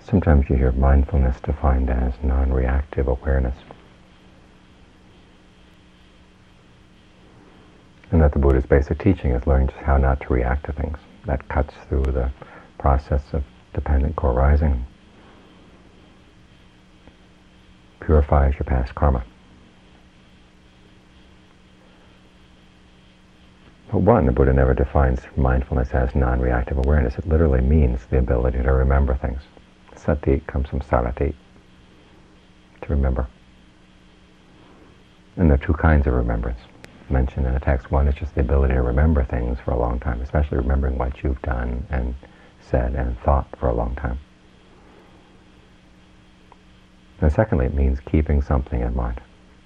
Sometimes you hear mindfulness defined as non-reactive awareness. And that the Buddha's basic teaching is learning just how not to react to things. That cuts through the process of dependent co-arising, purifies your past karma. But one, the Buddha never defines mindfulness as non-reactive awareness. It literally means the ability to remember things. Sati comes from sarati, to remember. And there are two kinds of remembrance mentioned in the text. One is just the ability to remember things for a long time, especially remembering what you've done and said and thought for a long time. And secondly, it means keeping something in mind.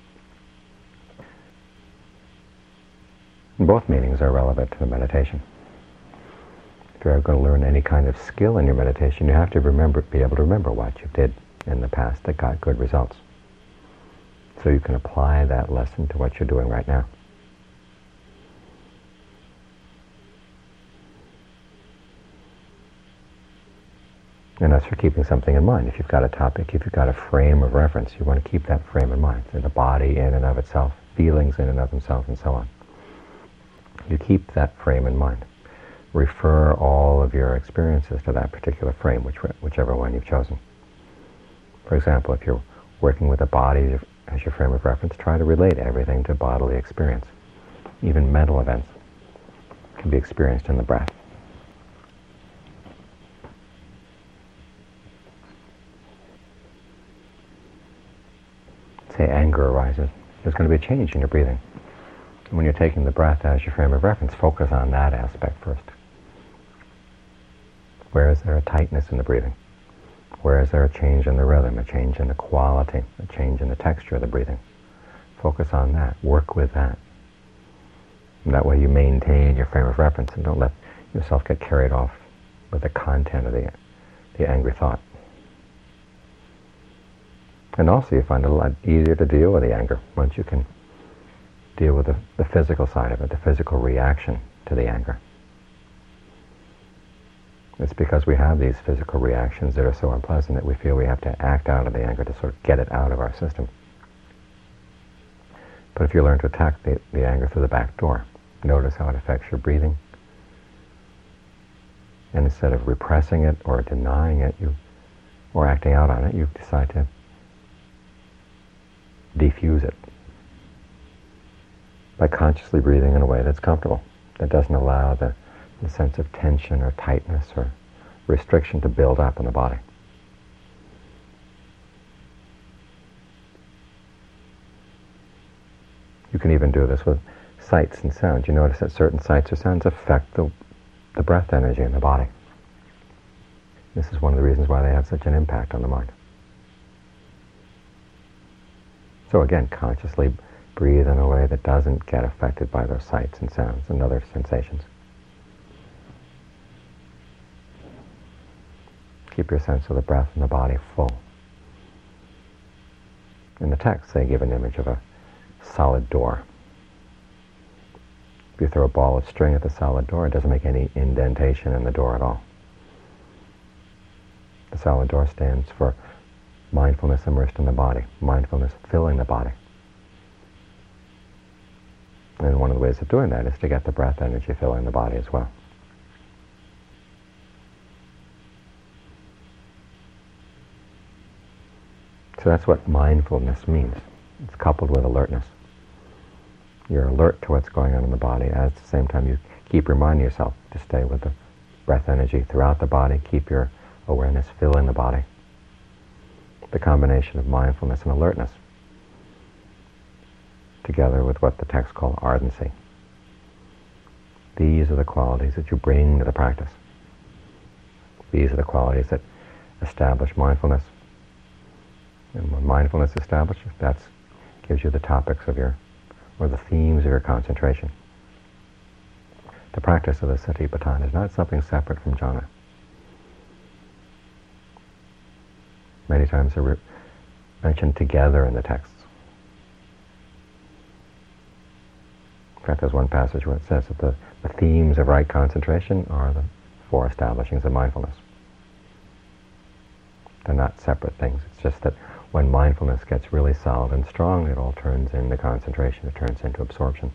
And both meanings are relevant to the meditation. If you're ever going to learn any kind of skill in your meditation, you have to be able to remember what you did in the past that got good results, so you can apply that lesson to what you're doing right now. And that's for keeping something in mind. If you've got a topic, if you've got a frame of reference, you want to keep that frame in mind. So the body in and of itself, feelings in and of themselves, and so on. You keep that frame in mind. Refer all of your experiences to that particular frame, whichever one you've chosen. For example, if you're working with the body as your frame of reference, try to relate everything to bodily experience. Even mental events can be experienced in the breath. Say anger arises, there's going to be a change in your breathing. And when you're taking the breath as your frame of reference, focus on that aspect first. Where is there a tightness in the breathing? Where is there a change in the rhythm, a change in the quality, a change in the texture of the breathing? Focus on that. Work with that. And that way you maintain your frame of reference and don't let yourself get carried off with the content of the angry thought. And also you find it a lot easier to deal with the anger once you can deal with the physical side of it, the physical reaction to the anger. It's because we have these physical reactions that are so unpleasant that we feel we have to act out of the anger to sort of get it out of our system. But if you learn to attack the anger through the back door, notice how it affects your breathing. And instead of repressing it or denying it, or acting out on it, you decide to defuse it by consciously breathing in a way that's comfortable, that doesn't allow the sense of tension or tightness or restriction to build up in the body. You can even do this with sights and sounds. You notice that certain sights or sounds affect the breath energy in the body. This is one of the reasons why they have such an impact on the mind. So again, consciously breathe in a way that doesn't get affected by those sights and sounds and other sensations. Keep your sense of the breath and the body full. In the text, they give an image of a solid door. If you throw a ball of string at the solid door, it doesn't make any indentation in the door at all. The solid door stands for mindfulness immersed in the body, mindfulness filling the body. And one of the ways of doing that is to get the breath energy filling the body as well. So that's what mindfulness means. It's coupled with alertness. You're alert to what's going on in the body. At the same time, you keep reminding yourself to stay with the breath energy throughout the body. Keep your awareness filling the body. The combination of mindfulness and alertness, together with what the texts call ardency. These are the qualities that you bring to the practice. These are the qualities that establish mindfulness. And when mindfulness establishes, that gives you the topics of or the themes of your concentration. The practice of the Satipatthana is not something separate from jhana. Many times they're mentioned together in the texts. In fact, there's one passage where it says that the themes of right concentration are the four establishings of mindfulness. They're not separate things. It's just that when mindfulness gets really solid and strong, it all turns into concentration. It turns into absorption.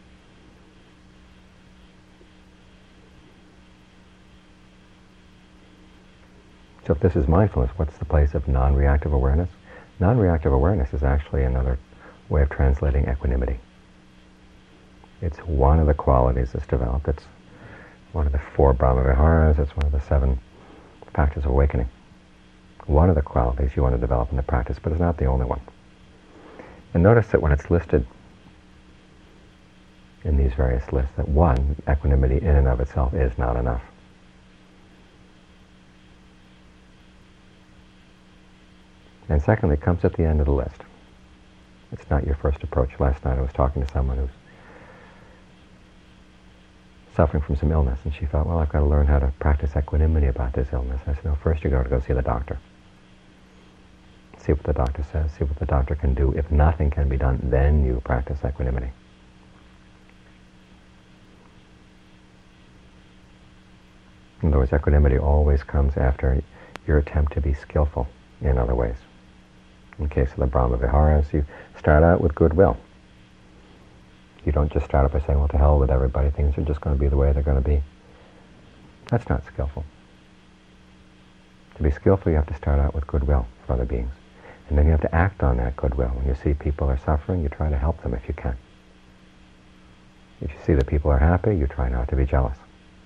So if this is mindfulness, what's the place of non-reactive awareness? Non-reactive awareness is actually another way of translating equanimity. It's one of the qualities that's developed. It's one of the 4 Brahma-viharas. It's one of the 7 factors of awakening. One of the qualities you want to develop in the practice, but it's not the only one. And notice that when it's listed in these various lists, that 1, equanimity in and of itself is not enough. And secondly, it comes at the end of the list. It's not your first approach. Last night I was talking to someone who's suffering from some illness, and she thought, well, I've got to learn how to practice equanimity about this illness. I said, no, first you got to go see the doctor. See what the doctor says, see what the doctor can do. If nothing can be done, then you practice equanimity. In other words, equanimity always comes after your attempt to be skillful in other ways. In the case of the Brahma-viharas, you start out with goodwill. You don't just start out by saying, well, to hell with everybody, things are just going to be the way they're going to be. That's not skillful. To be skillful, you have to start out with goodwill for other beings. And then you have to act on that goodwill. When you see people are suffering, you try to help them if you can. If you see that people are happy, you try not to be jealous.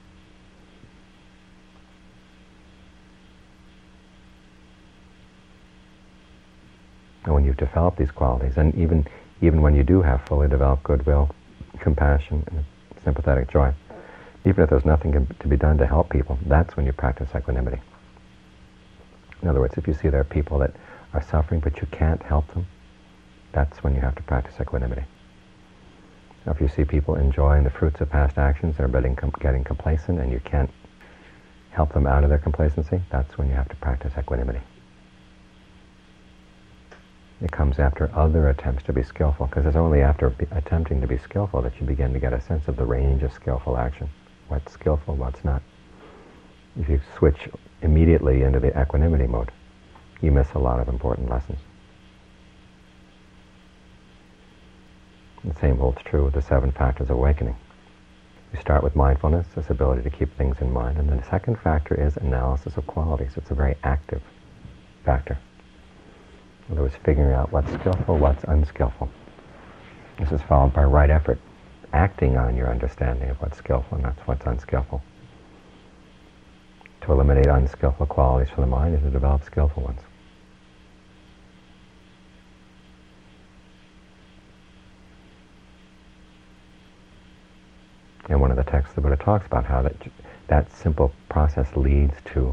And when you've developed these qualities, and even when you do have fully developed goodwill, compassion, and sympathetic joy, even if there's nothing to be done to help people, that's when you practice equanimity. In other words, if you see there are people that are suffering but you can't help them, that's when you have to practice equanimity. Now, if you see people enjoying the fruits of past actions, they're getting complacent, and you can't help them out of their complacency, that's when you have to practice equanimity. It comes after other attempts to be skillful, because it's only after attempting to be skillful that you begin to get a sense of the range of skillful action. What's skillful, what's not. If you switch immediately into the equanimity mode, you miss a lot of important lessons. The same holds true with the 7 factors of awakening. You start with mindfulness, this ability to keep things in mind, and then the second factor is analysis of qualities. It's a very active factor. In other words, figuring out what's skillful, what's unskillful. This is followed by right effort, acting on your understanding of what's skillful and that's what's unskillful. To eliminate unskillful qualities from the mind is to develop skillful ones. And one of the texts the Buddha talks about how that simple process leads to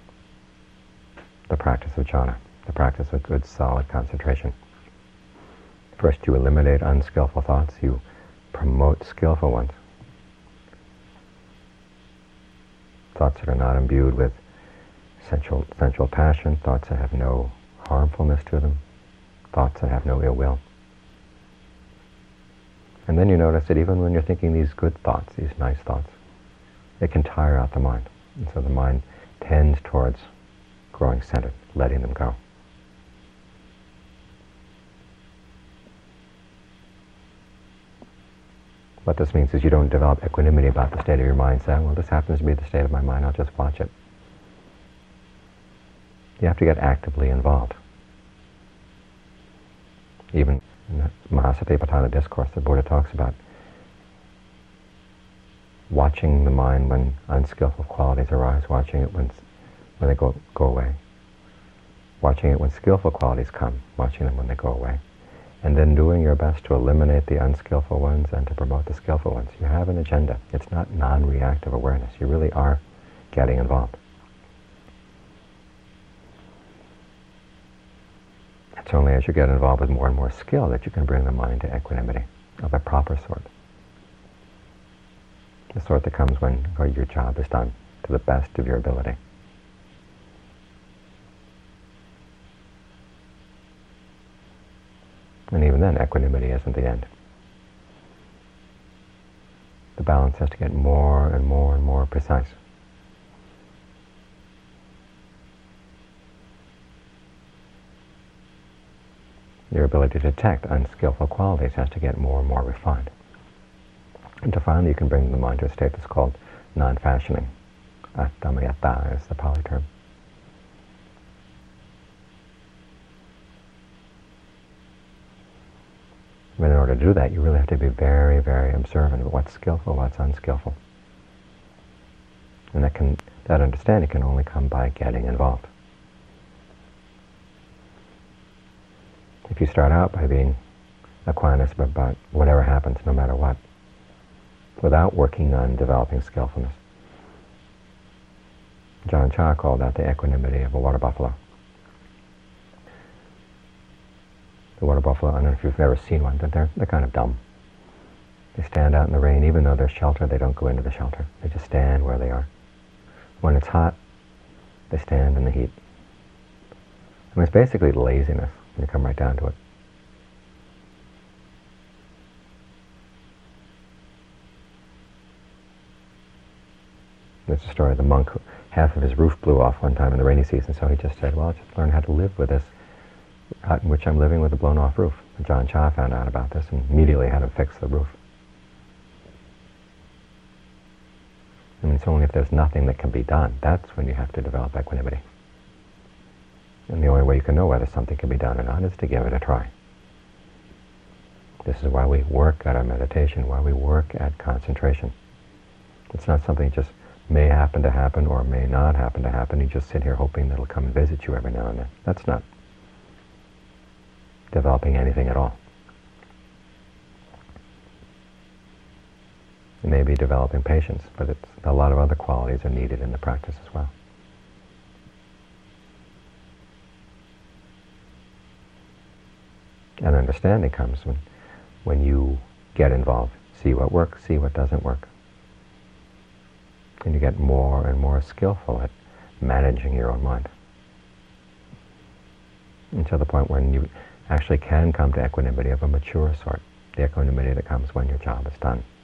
the practice of jhana, the practice of good, solid concentration. First, you eliminate unskillful thoughts. You promote skillful ones. Thoughts that are not imbued with sensual passion, thoughts that have no harmfulness to them, thoughts that have no ill will. And then you notice that even when you're thinking these good thoughts, these nice thoughts, it can tire out the mind. And so the mind tends towards growing centered, letting them go. What this means is you don't develop equanimity about the state of your mind, saying, well, this happens to be the state of my mind, I'll just watch it. You have to get actively involved. Even in the Mahasatipatthana discourse, the Buddha talks about watching the mind when unskillful qualities arise, watching it when they go away, watching it when skillful qualities come, watching them when they go away, and then doing your best to eliminate the unskillful ones and to promote the skillful ones. You have an agenda. It's not non-reactive awareness. You really are getting involved. It's only as you get involved with more and more skill that you can bring the mind to equanimity of a proper sort. The sort that comes when your job is done to the best of your ability. And even then, equanimity isn't the end. The balance has to get more and more and more precise. Your ability to detect unskillful qualities has to get more and more refined. Until finally you can bring the mind to a state that's called non-fashioning. Attamaya is the Pali term. But in order to do that, you really have to be very, very observant of what's skillful, what's unskillful. And that understanding can only come by getting involved. If you start out by being equanimous about whatever happens, no matter what, without working on developing skillfulness, Ajahn Chah called that the equanimity of a water buffalo. The water buffalo, I don't know if you've ever seen one, but they're kind of dumb. They stand out in the rain. Even though there's shelter, they don't go into the shelter. They just stand where they are. When it's hot, they stand in the heat. I mean, it's basically laziness when you come right down to it. There's a story of the monk who half of his roof blew off one time in the rainy season, so he just said, well, I'll just learn how to live with this hut in which I'm living with a blown-off roof. And Ajahn Chah found out about this and immediately had him fix the roof. I mean, it's only if there's nothing that can be done, that's when you have to develop equanimity. And the only way you can know whether something can be done or not is to give it a try. This is why we work at our meditation, why we work at concentration. It's not something that just may happen to happen or may not happen to happen. You just sit here hoping that it'll come and visit you every now and then. That's not developing anything at all. It may be developing patience, but a lot of other qualities are needed in the practice as well. And understanding comes when you get involved. See what works, see what doesn't work. And you get more and more skillful at managing your own mind. Until the point when you actually can come to equanimity of a mature sort. The equanimity that comes when your job is done.